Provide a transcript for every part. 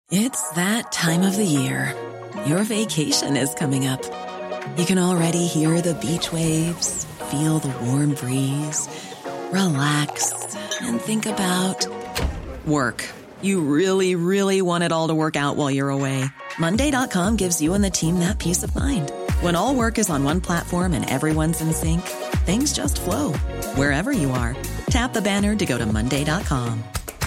It's that time of the year. Your vacation is coming up. You can already hear the beach waves, feel the warm breeze, relax, and think about work. You really, really want it all to work out while you're away. Monday.com gives you and the team that peace of mind. When all work is on one platform and everyone's in sync, things just flow. Wherever you are, tap the banner to go to Monday.com.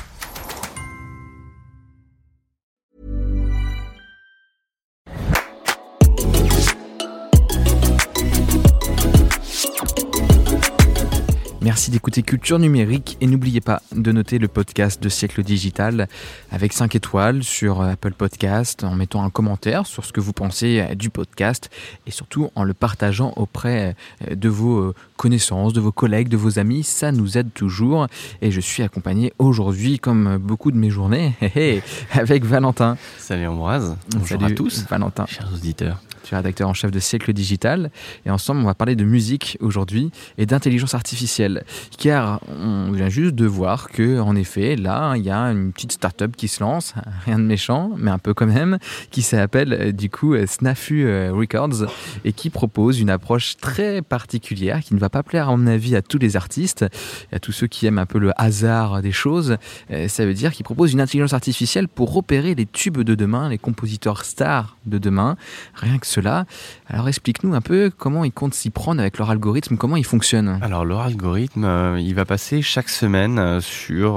Merci d'écouter Culture Numérique et n'oubliez pas de noter le podcast de Siècle Digital avec 5 étoiles sur Apple Podcast, en mettant un commentaire sur ce que vous pensez du podcast et surtout en le partageant auprès de vos connaissances, de vos collègues, de vos amis. Ça nous aide toujours et je suis accompagné aujourd'hui, comme beaucoup de mes journées, avec Valentin. Salut Ambroise, bonjour Salut à tous, Valentin. chers auditeurs. Tu es rédacteur en chef de Siècle Digital et ensemble on va parler de musique aujourd'hui et d'intelligence artificielle, car on vient juste de voir que en effet là il y a une petite start-up qui se lance, rien de méchant mais un peu quand même, qui s'appelle du coup Snafu Records et qui propose une approche très particulière qui ne va pas plaire à mon avis à tous les artistes, à tous ceux qui aiment un peu le hasard des choses. Ça veut dire qu'ils proposent une intelligence artificielle pour repérer les tubes de demain, les compositeurs stars de demain, rien que cela. Alors explique-nous un peu comment ils comptent s'y prendre avec leur algorithme, comment il fonctionne. Alors leur algorithme, il va passer chaque semaine sur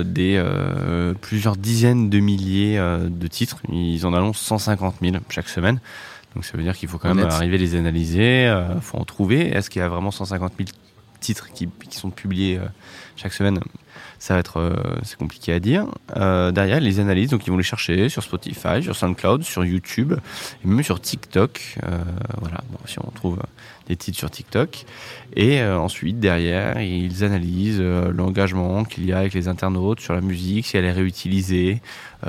plusieurs dizaines de milliers de titres. Ils en annoncent 150 000 chaque semaine. Donc ça veut dire qu'il faut quand même arriver à les analyser, faut en trouver. Est-ce qu'il y a vraiment 150 000 titres qui sont publiés chaque semaine ? Ça va être, c'est compliqué à dire. Derrière, les analyses, donc ils vont les chercher sur Spotify, sur SoundCloud, sur YouTube, et même sur TikTok. Voilà, bon, si on trouve des titres sur TikTok. Et ensuite, derrière, ils analysent l'engagement qu'il y a avec les internautes sur la musique, si elle est réutilisée,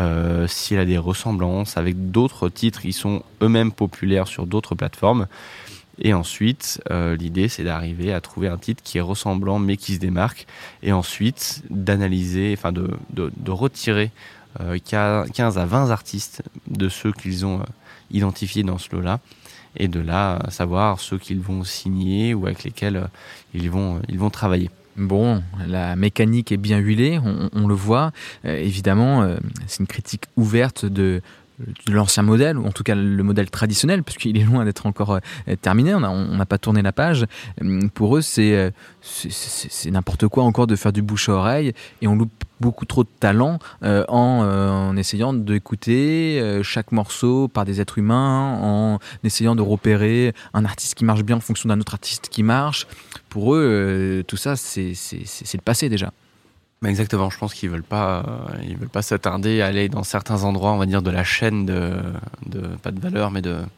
si elle a des ressemblances avec d'autres titres qui sont eux-mêmes populaires sur d'autres plateformes. Et ensuite, l'idée, c'est d'arriver à trouver un titre qui est ressemblant mais qui se démarque. Et ensuite, d'analyser, enfin de retirer 15 à 20 artistes de ceux qu'ils ont identifiés dans ce lot-là. Et de là, savoir ceux qu'ils vont signer ou avec lesquels ils vont travailler. Bon, la mécanique est bien huilée, on le voit. Évidemment, c'est une critique ouverte de l'ancien modèle, ou en tout cas le modèle traditionnel, puisqu'il est loin d'être encore terminé, on n'a pas tourné la page. Pour eux, c'est n'importe quoi encore de faire du bouche à oreille, et on loupe beaucoup trop de talent en essayant d'écouter chaque morceau par des êtres humains, en essayant de repérer un artiste qui marche bien en fonction d'un autre artiste qui marche. Pour eux, tout ça, c'est le passé déjà. Exactement, je pense qu'ils veulent pas s'attarder à aller dans certains endroits, on va dire, de la chaîne de pas de valeur, mais de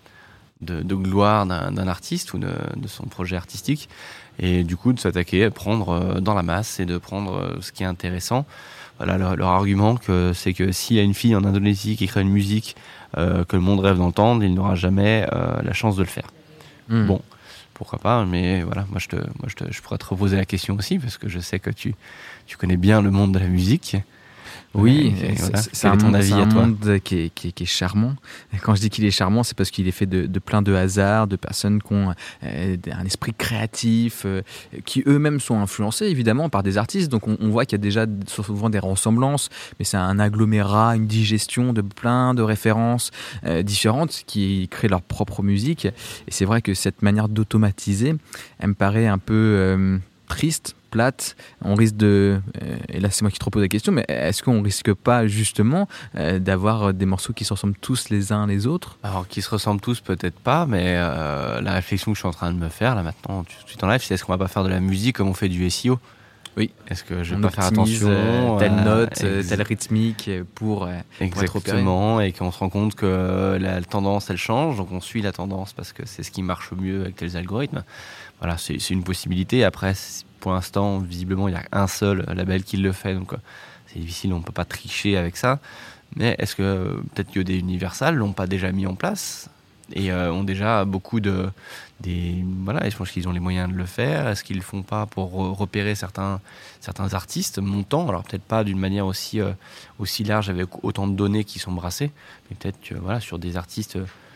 gloire d'un artiste ou de son projet artistique, et du coup de s'attaquer à prendre dans la masse et de prendre ce qui est intéressant. Voilà, leur argument c'est que s'il y a une fille en Indonésie qui crée une musique que le monde rêve d'entendre, il n'aura jamais la chance de le faire. Bon. Pourquoi pas, mais voilà, moi je pourrais te reposer la question aussi, parce que je sais que tu connais bien le monde de la musique. Oui, voilà. C'est un monde qui est charmant. Et quand je dis qu'il est charmant, c'est parce qu'il est fait de plein de hasards, de personnes qui ont un esprit créatif, qui eux-mêmes sont influencés évidemment par des artistes. Donc on voit qu'il y a déjà souvent des ressemblances, mais c'est un agglomérat, une digestion de plein de références différentes qui créent leur propre musique. Et c'est vrai que cette manière d'automatiser, elle me paraît un peu triste, plate. On risque et là c'est moi qui te repose la question, mais est-ce qu'on risque pas justement d'avoir des morceaux qui se ressemblent tous les uns les autres ? Alors qui se ressemblent tous peut-être pas, mais la réflexion que je suis en train de me faire là maintenant, tout de suite en live, c'est est-ce qu'on va pas faire de la musique comme on fait du SEO ? Oui. Est-ce que je vais pas faire attention telle note, telle rythmique pour être opéré. Exactement, et qu'on se rend compte que la tendance elle change, donc on suit la tendance parce que c'est ce qui marche mieux avec tels algorithmes. Voilà, c'est une possibilité. Après, pour l'instant, visiblement, il y a un seul label qui le fait, donc c'est difficile, on peut pas tricher avec ça. Mais est-ce que peut-être que des Universal l'ont pas déjà mis en place ? et ont déjà beaucoup voilà, je pense qu'ils ont les moyens de le faire. Est-ce qu'ils le font pas pour repérer certains artistes montants? Alors peut-être pas d'une manière aussi large avec autant de données qui sont brassées, mais peut-être que voilà, sur des artistes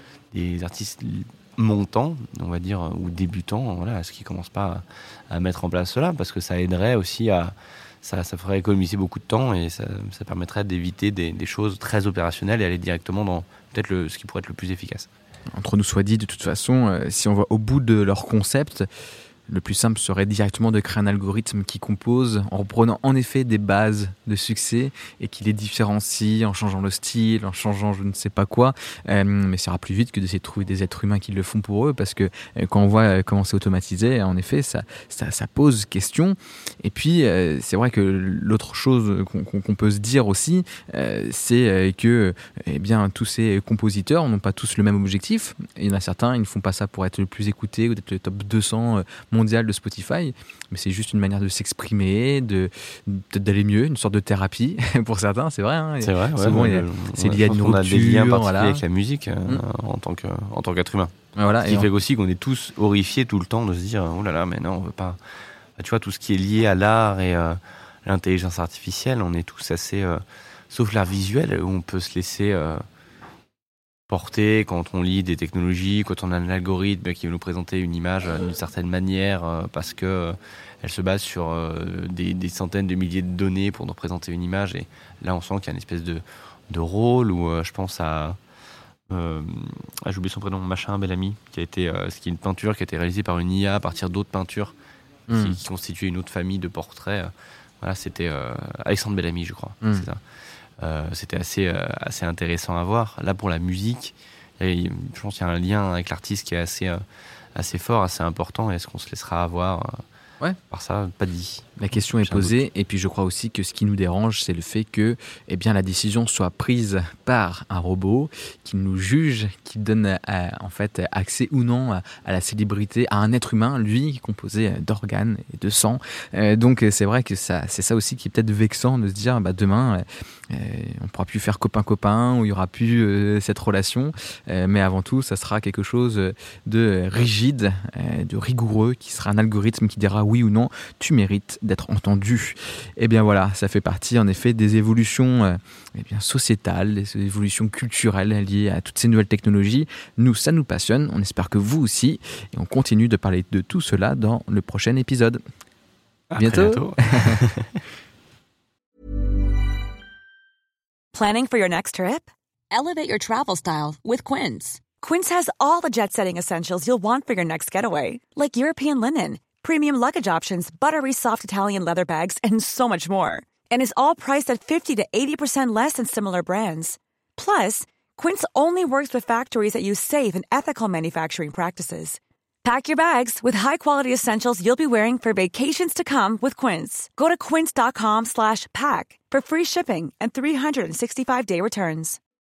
montants, on va dire, ou débutants, voilà, est-ce qu'ils commencent pas à mettre en place cela, parce que ça aiderait aussi ça ferait économiser beaucoup de temps et ça permettrait d'éviter des choses très opérationnelles et aller directement dans peut-être ce qui pourrait être le plus efficace. Entre nous soit dit, de toute façon, si on va au bout de leur concept, le plus simple serait directement de créer un algorithme qui compose en reprenant en effet des bases de succès et qui les différencie en changeant le style, en changeant je ne sais pas quoi. Mais ça ira plus vite que d'essayer de trouver des êtres humains qui le font pour eux, parce que quand on voit comment c'est automatisé, en effet, ça pose question. Et puis, c'est vrai que l'autre chose qu'on peut se dire aussi, c'est que tous ces compositeurs n'ont pas tous le même objectif. Il y en a certains, ils ne font pas ça pour être le plus écouté ou d'être le top 200 mondial de Spotify, mais c'est juste une manière de s'exprimer, peut-être d'aller mieux, une sorte de thérapie pour certains, c'est vrai. Hein, c'est vrai, souvent, c'est lié à une rupture. On a des liens particuliers avec la musique en tant qu'être humain. Voilà, ce qui fait aussi qu'on est tous horrifiés tout le temps de se dire oh là là, mais non, on veut pas. Tu vois, tout ce qui est lié à l'art et l'intelligence artificielle, on est tous assez, sauf l'art visuel, où on peut se laisser porter quand on lit des technologies, quand on a un algorithme qui va nous présenter une image d'une certaine manière parce que elle se base sur des centaines de milliers de données pour nous présenter une image, et là on sent qu'il y a une espèce de rôle où je pense à j'ai oublié son prénom, Machin Bellamy, qui est une peinture qui a été réalisée par une IA à partir d'autres peintures qui constituaient une autre famille de portraits. Voilà, c'était Alexandre Bellamy, je crois. C'est ça. C'était assez intéressant à voir. Là, pour la musique, je pense qu'il y a un lien avec l'artiste qui est assez fort, assez important. Et est-ce qu'on se laissera avoir par ça? Pas dit. La question est posée, et puis je crois aussi que ce qui nous dérange, c'est le fait que la décision soit prise par un robot qui nous juge, qui donne en fait accès ou non à la célébrité, à un être humain, lui, composé d'organes et de sang. Donc c'est vrai que c'est ça aussi qui est peut-être vexant, de se dire demain on pourra plus faire copain-copain, ou il y aura plus cette relation, mais avant tout ça sera quelque chose de rigide, de rigoureux, qui sera un algorithme qui dira oui ou non, tu mérites d'être entendu. Et bien voilà, ça fait partie en effet des évolutions sociétales, des évolutions culturelles liées à toutes ces nouvelles technologies. Nous, ça nous passionne, on espère que vous aussi, et on continue de parler de tout cela dans le prochain épisode. À bientôt. Planning for your next trip? Elevate your travel style with Quince. Quince has all the jet-setting essentials you'll want for your next getaway, like European linen, premium luggage options, buttery soft Italian leather bags, and so much more. And is all priced at 50 to 80% less than similar brands. Plus, Quince only works with factories that use safe and ethical manufacturing practices. Pack your bags with high-quality essentials you'll be wearing for vacations to come with Quince. Go to quince.com/pack for free shipping and 365-day returns.